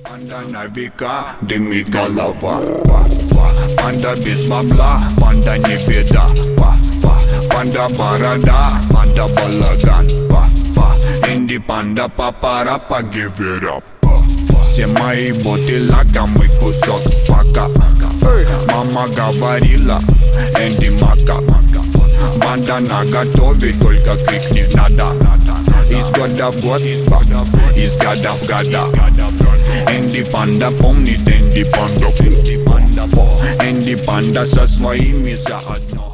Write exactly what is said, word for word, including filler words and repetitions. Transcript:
Панда на века, дымит голова. Панда без бабла, панда не беда. Панда борода, панда балаган. Инди панда папарапа, give it up. Все мои боты лакомый кусок фака. Мама говорила, Энди Мака. Банда наготове, только крикни надо. Из года в год, из года в года. Энди Панда помнит Энди Панда. Энди Панда со своими заодно.